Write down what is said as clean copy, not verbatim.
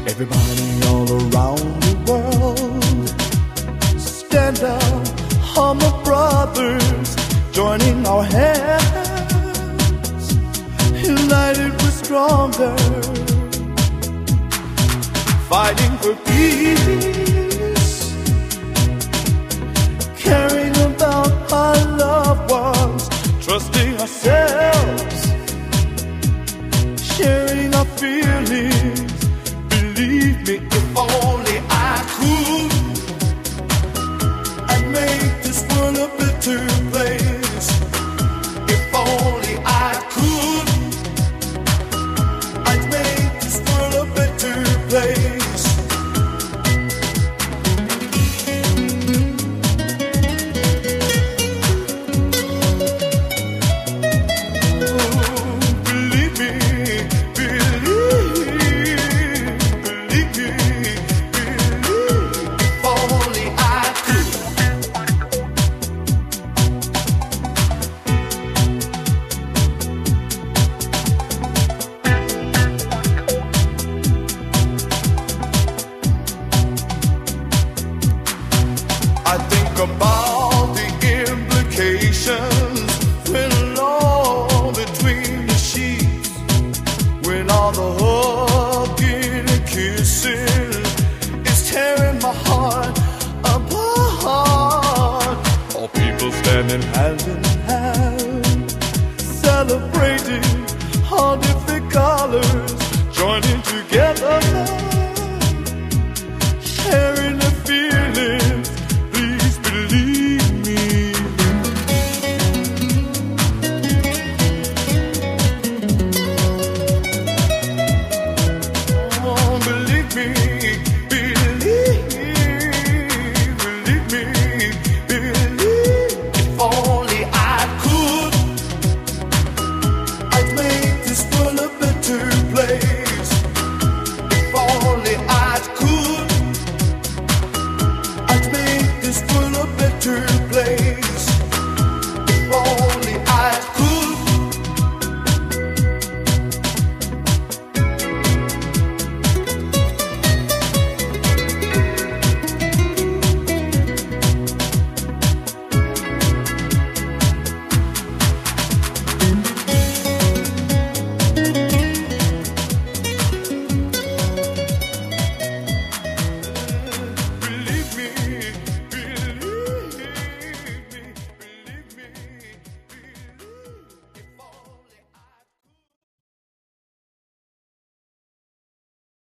Everybody all around the world, stand up, all my brothers, joining our hands, united we're stronger, fighting for peace, caring about our loved ones, trusting ourselves, sharing our feelings. Believe me, if only I could, I'd make this world a better place. If only I could, I'd make this world a better place. Believe me, I think about the implications when alone between the sheets, when all the hugging and kissing is tearing my heart apart. All people standing hand in hand, celebrating all different colors, joining together.